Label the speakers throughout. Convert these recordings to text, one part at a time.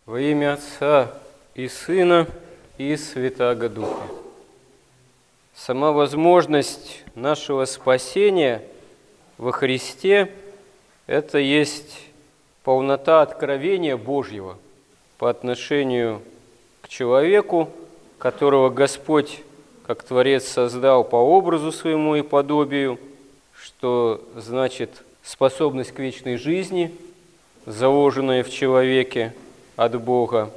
Speaker 1: Во имя Отца и Сына и Святаго Духа. Сама возможность нашего спасения во Христе – это есть полнота откровения Божьего по отношению к человеку, которого Господь, как Творец, создал по образу своему и подобию, что значит способность к вечной жизни, заложенная в человеке от Бога,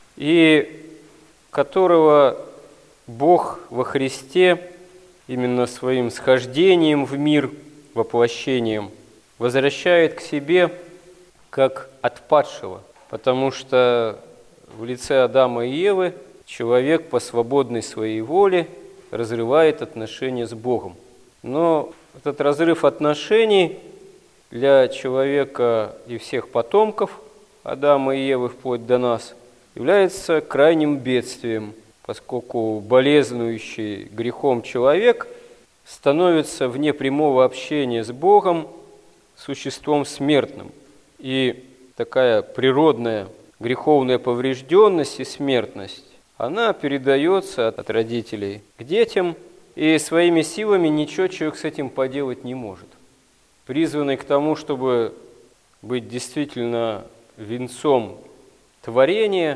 Speaker 1: и которого Бог во Христе именно своим схождением в мир, воплощением, возвращает к себе как отпадшего, потому что в лице Адама и Евы человек по свободной своей воле разрывает отношения с Богом. Но этот разрыв отношений для человека и всех потомков Адама и Евы вплоть до нас является крайним бедствием, поскольку болезнующий грехом человек становится вне прямого общения с Богом существом смертным. И такая природная греховная поврежденность и смертность, она передается от родителей к детям, и своими силами ничего человек с этим поделать не может. Призванный к тому, чтобы быть действительно венцом творения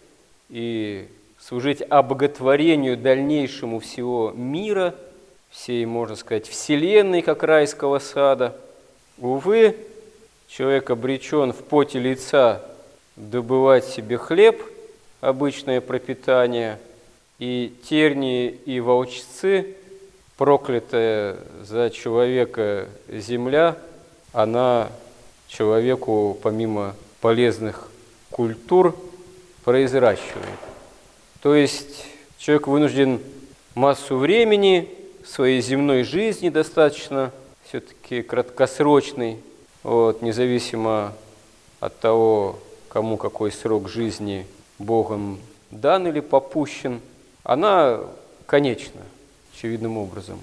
Speaker 1: и служить обоготворению дальнейшему всего мира, всей, можно сказать, вселенной, как райского сада. Увы, человек обречен в поте лица добывать себе хлеб, обычное пропитание, и тернии и волчцы, проклятая за человека земля, она человеку помимо полезных культур произращивает. То есть человек вынужден массу времени своей земной жизни, достаточно все-таки краткосрочной, независимо от того, кому какой срок жизни Богом дан или попущен, она конечна, очевидным образом.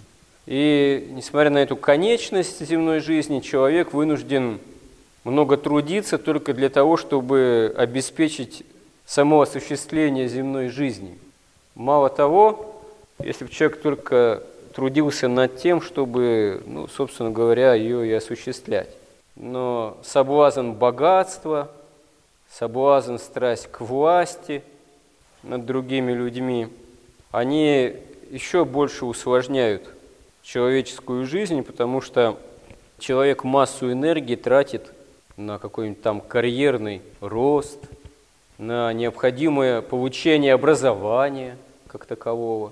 Speaker 1: И несмотря на эту конечность земной жизни, человек вынужден много трудиться только для того, чтобы обеспечить само осуществление земной жизни. Мало того, если бы человек только трудился над тем, чтобы, собственно говоря, ее и осуществлять. Но соблазн богатства, соблазн страсть к власти над другими людьми, они еще больше усложняют человеческую жизнь, потому что человек массу энергии тратит на какой-нибудь там карьерный рост, на необходимое получение образования как такового,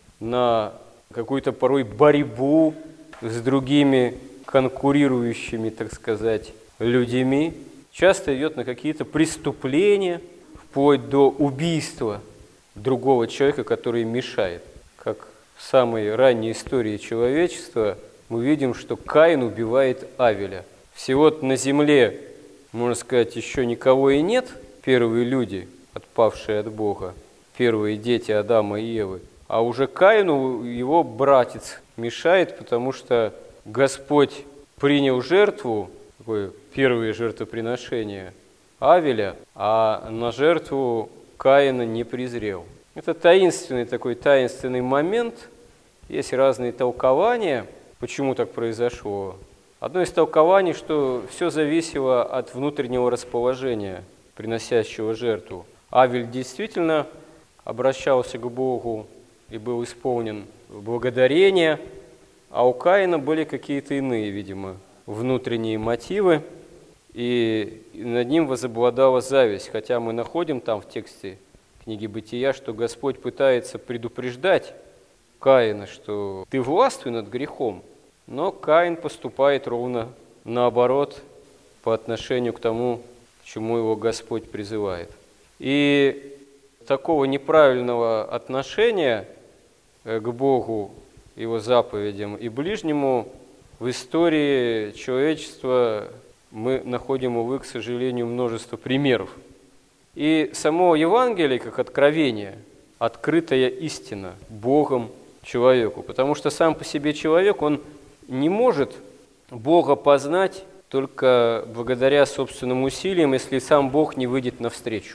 Speaker 1: на какую-то порой борьбу с другими конкурирующими, так сказать, людьми. Часто идет на какие-то преступления, вплоть до убийства другого человека, который мешает. Как в самой ранней истории человечества мы видим, что Каин убивает Авеля. Всего-то на земле, можно сказать, еще никого и нет, первые люди, отпавшие от Бога, первые дети Адама и Евы, а уже Каину его братец мешает, потому что Господь принял жертву, такое первое жертвоприношение Авеля, а на жертву Каина не презрел. Это таинственный момент, есть разные толкования, почему так произошло. Одно из толкований, что все зависело от внутреннего расположения приносящего жертву. Авель действительно обращался к Богу и был исполнен благодарения, а у Каина были какие-то иные, видимо, внутренние мотивы, и над ним возобладала зависть. Хотя мы находим там в тексте книги Бытия, что Господь пытается предупреждать Каина, что ты властвуй над грехом, но Каин поступает ровно наоборот по отношению к тому, к чему его Господь призывает. И такого неправильного отношения к Богу, Его заповедям и ближнему в истории человечества мы находим, увы, к сожалению, множество примеров. И само Евангелие, как откровение, открытая истина Богом человеку, потому что сам по себе человек, он не может Бога познать только благодаря собственным усилиям, если сам Бог не выйдет навстречу.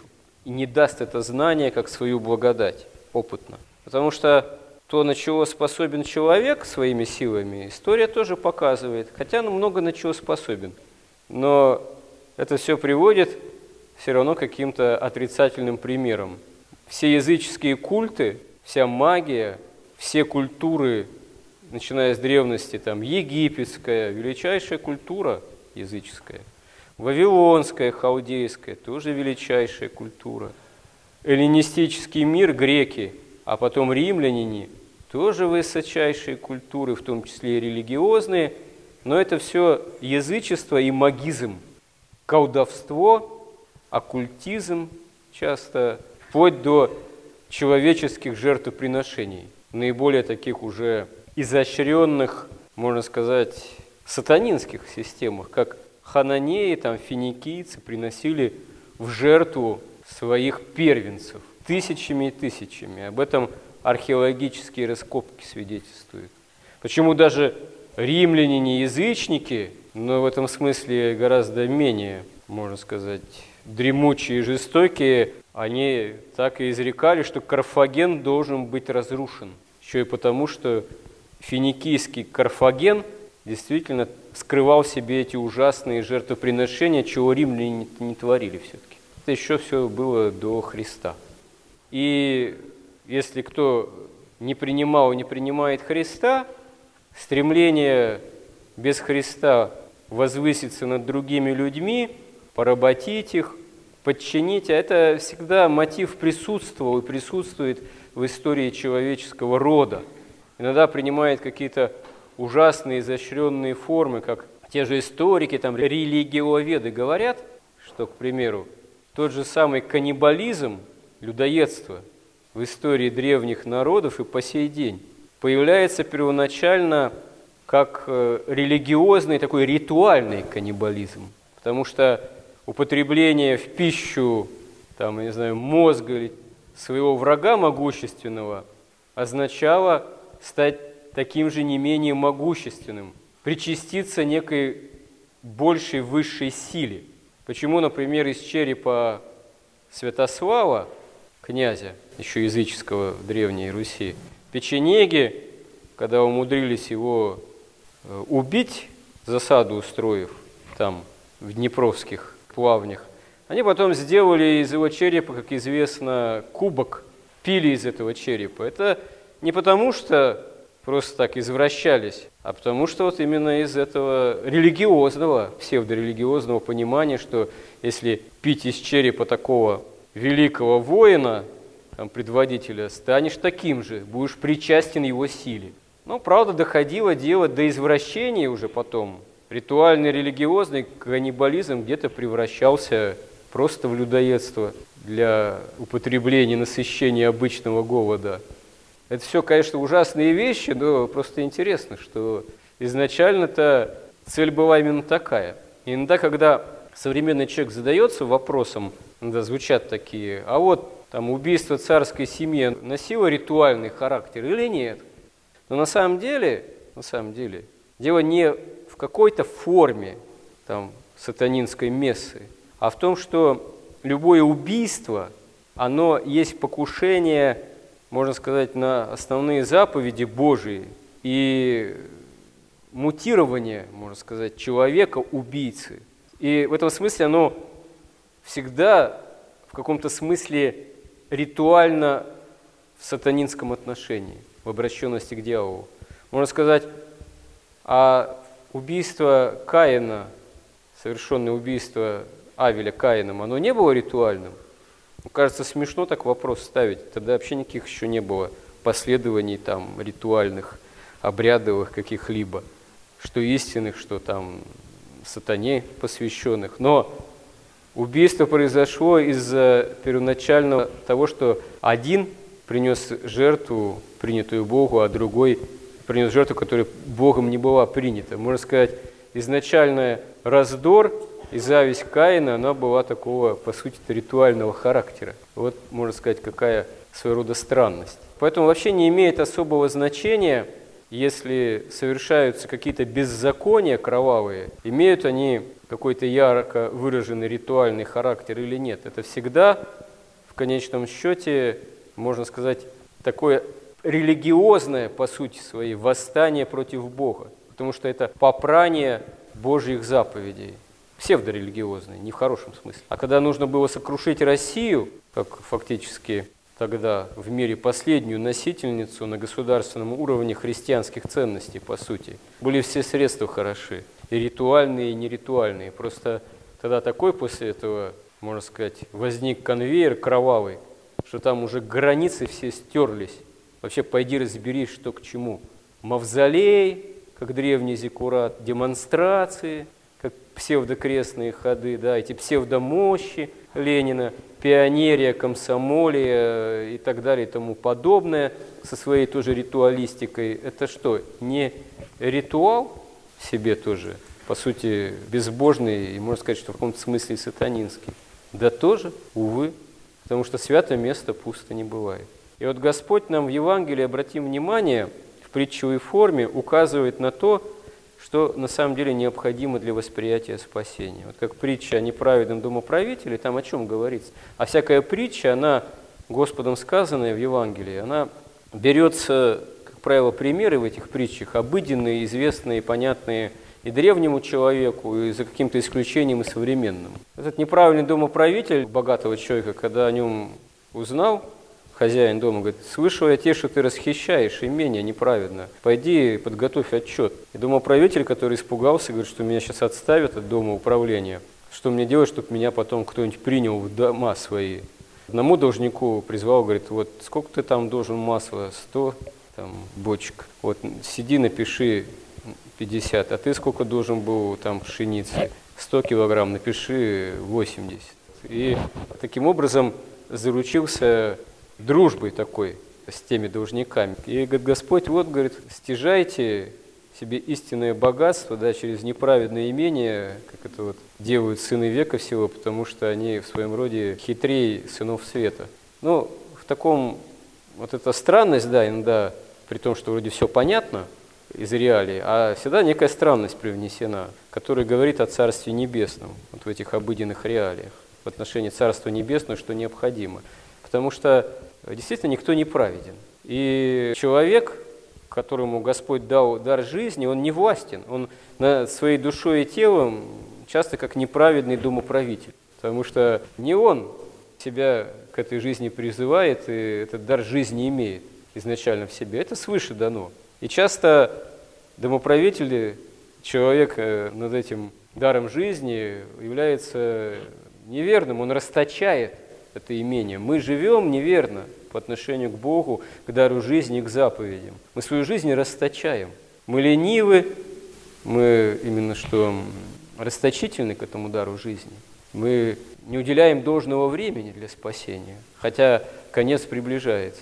Speaker 1: и не даст это знание как свою благодать опытно. Потому что то, на чего способен человек своими силами, история тоже показывает, хотя он много на чего способен. Но это все приводит все равно к каким-то отрицательным примерам. Все языческие культы, вся магия, все культуры, начиная с древности, там, египетская, величайшая культура языческая, вавилонская, халдейская, тоже величайшая культура, эллинистический мир, греки, а потом римляне, тоже высочайшие культуры, в том числе и религиозные, но это все язычество и магизм, колдовство, оккультизм часто, вплоть до человеческих жертвоприношений, наиболее таких уже изощренных, можно сказать, сатанинских системах, как хананеи, там, финикийцы приносили в жертву своих первенцев тысячами и тысячами. Об этом археологические раскопки свидетельствуют. Почему даже римляне не язычники, но в этом смысле гораздо менее, можно сказать, дремучие и жестокие, они так и изрекали, что Карфаген должен быть разрушен. Еще и потому, что финикийский Карфаген действительно скрывал в себе эти ужасные жертвоприношения, чего римляне не творили все-таки. Это еще все было до Христа. И если кто не принимал и не принимает Христа, стремление без Христа возвыситься над другими людьми, поработить их, подчинить, а это всегда мотив присутствовал и присутствует в истории человеческого рода. Иногда принимает какие-то ужасные, изощренные формы, как те же историки, там, религиоведы говорят, что, к примеру, тот же самый каннибализм, людоедство в истории древних народов и по сей день появляется первоначально как религиозный, такой ритуальный каннибализм, потому что употребление в пищу, там, я не знаю, мозга или своего врага могущественного означало стать таким же не менее могущественным, причаститься некой большей высшей силе. Почему, например, из черепа Святослава, князя, еще языческого в Древней Руси, печенеги, когда умудрились его убить, засаду устроив там, в Днепровских плавнях, они потом сделали из его черепа, как известно, кубок, пили из этого черепа. Это не потому, что просто так извращались, а потому что вот именно из этого религиозного, псевдорелигиозного понимания, что если пить из черепа такого великого воина, там, предводителя, станешь таким же, будешь причастен его силе. Но, правда, доходило дело до извращения уже потом. Ритуальный религиозный каннибализм где-то превращался просто в людоедство для употребления, насыщения обычного голода. Это все, конечно, ужасные вещи, но просто интересно, что изначально-то цель была именно такая. И иногда, когда современный человек задается вопросом, иногда звучат такие, а вот там убийство царской семьи носило ритуальный характер или нет? Но на самом деле, дело не в какой-то форме там, сатанинской мессы, а в том, что любое убийство, оно есть покушение, можно сказать, на основные заповеди Божии и мутирование, можно сказать, человека-убийцы. И в этом смысле оно всегда в каком-то смысле ритуально в сатанинском отношении, в обращенности к дьяволу. Можно сказать, а убийство Каина, совершенное убийство Авеля Каином, оно не было ритуальным? Кажется, смешно так вопрос ставить. Тогда вообще никаких еще не было последований там, ритуальных, обрядовых каких-либо, что истинных, что там сатане посвященных. Но убийство произошло из-за первоначального того, что один принес жертву, принятую Богу, а другой принес жертву, которая Богом не была принята. Можно сказать, изначальный раздор и зависть Каина, она была такого, по сути, ритуального характера. Вот, можно сказать, какая своего рода странность. Поэтому вообще не имеет особого значения, если совершаются какие-то беззакония кровавые, имеют они какой-то ярко выраженный ритуальный характер или нет. Это всегда конечном счете, можно сказать, такое религиозное, по сути своей, восстание против Бога, потому что это попрание Божьих заповедей, псевдорелигиозные, не в хорошем смысле. А когда нужно было сокрушить Россию, как фактически тогда в мире последнюю носительницу на государственном уровне христианских ценностей, по сути, были все средства хороши, и ритуальные, и неритуальные. Просто тогда такой после этого, можно сказать, возник конвейер кровавый, что там уже границы все стерлись. Вообще пойди разберись, что к чему. Мавзолей, как древний зиккурат, демонстрации, как псевдокрестные ходы, да, эти псевдомощи Ленина, пионерия, комсомолия и так далее и тому подобное, со своей тоже ритуалистикой. Это что, не ритуал в себе тоже, по сути, безбожный и, можно сказать, что в каком-то смысле сатанинский? Да тоже, увы, потому что святое место пусто не бывает. И вот Господь нам в Евангелии, обратим внимание, в притчевой форме указывает на то, что на самом деле необходимо для восприятия спасения. Вот как притча о неправедном домоправителе, там о чем говорится? А всякая притча, она, Господом сказанная в Евангелии, она берется, как правило, примеры в этих притчах, обыденные, известные, понятные и древнему человеку, и за каким-то исключением и современному. Этот неправильный домоправитель богатого человека, когда о нем узнал, хозяин дома говорит: слышал я те, что ты расхищаешь имение неправедно. Пойди подготовь отчет. И домоправитель, который испугался, говорит, что меня сейчас отставят от дома управления. Что мне делать, чтобы меня потом кто-нибудь принял в дома свои? Одному должнику призвал, говорит: вот сколько ты там должен масла? 100 там, бочек. Вот сиди, напиши 50. А ты сколько должен был там пшеницы? 100 килограмм, напиши 80. И таким образом заручился дружбой такой с теми должниками. И говорит: Господь, вот, говорит, стяжайте себе истинное богатство, да, через неправедное имение, как это вот делают сыны века всего, потому что они в своем роде хитрее сынов света. Ну, в таком, вот эта странность, да, иногда, при том, что вроде все понятно из реалий, а всегда некая странность привнесена, которая говорит о Царстве Небесном, вот в этих обыденных реалиях, в отношении Царства Небесного, что необходимо. Потому что действительно никто не праведен. И человек, которому Господь дал дар жизни, он не властен. Он над своей душой и телом часто как неправедный домоправитель. Потому что не он себя к этой жизни призывает и этот дар жизни имеет изначально в себе. Это свыше дано. И часто домоправитель, человек над этим даром жизни является неверным, он расточает это имение. Мы живем неверно по отношению к Богу, к дару жизни и к заповедям. Мы свою жизнь расточаем. Мы ленивы, мы именно что расточительны к этому дару жизни. Мы не уделяем должного времени для спасения, хотя конец приближается.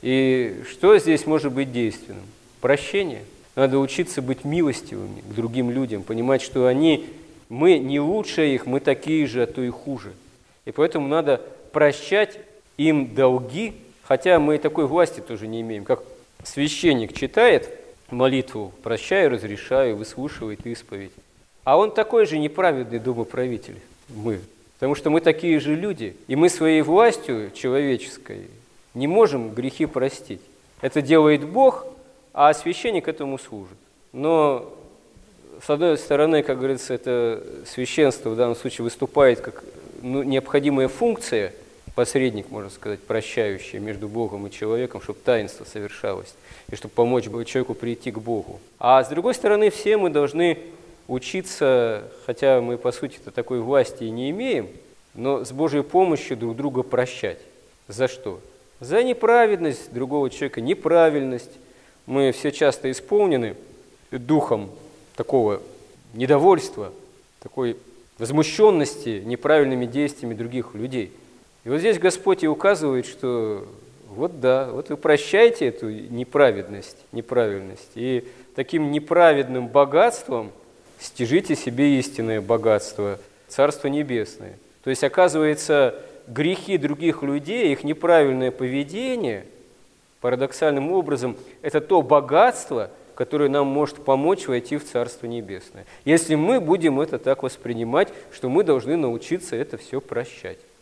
Speaker 1: И что здесь может быть действенным? Прощение. Надо учиться быть милостивыми к другим людям, понимать, что мы не лучше их, мы такие же, а то и хуже. И поэтому надо прощать им долги, хотя мы такой власти тоже не имеем. Как священник читает молитву «Прощаю, разрешаю», выслушивает исповедь. А он такой же неправедный домоправитель, мы. Потому что мы такие же люди, и мы своей властью человеческой не можем грехи простить. Это делает Бог, а священник этому служит. Но, с одной стороны, как говорится, это священство в данном случае выступает как необходимая функция, посредник, можно сказать, прощающий между Богом и человеком, чтобы таинство совершалось, и чтобы помочь человеку прийти к Богу. А с другой стороны, все мы должны учиться, хотя мы, по сути-то, такой власти и не имеем, но с Божьей помощью друг друга прощать. За что? За неправедность другого человека, неправильность. Мы все часто исполнены духом такого недовольства, такой возмущенности неправильными действиями других людей. И вот здесь Господь и указывает, что вот да, вот вы прощаете эту неправедность, неправильность, и таким неправедным богатством стяжите себе истинное богатство, Царство Небесное. То есть, оказывается, грехи других людей, их неправильное поведение, парадоксальным образом, это то богатство, которое нам может помочь войти в Царство Небесное. Если мы будем это так воспринимать, что мы должны научиться это все прощать.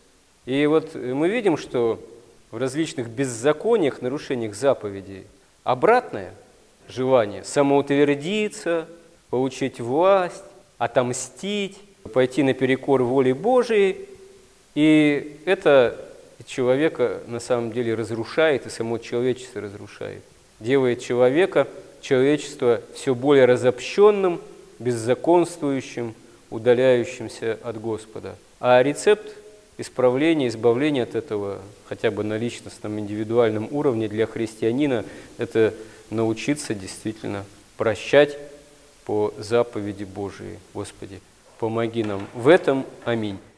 Speaker 1: И вот мы видим, что в различных беззакониях, нарушениях заповедей обратное желание самоутвердиться, получить власть, отомстить, пойти наперекор воле Божией. И это человека на самом деле разрушает, и само человечество разрушает. Делает человека, человечество все более разобщенным, беззаконствующим, удаляющимся от Господа. А рецепт исправления, избавления от этого, хотя бы на личностном, индивидуальном уровне для христианина, это научиться действительно прощать по заповеди Божией. Господи, помоги нам в этом. Аминь.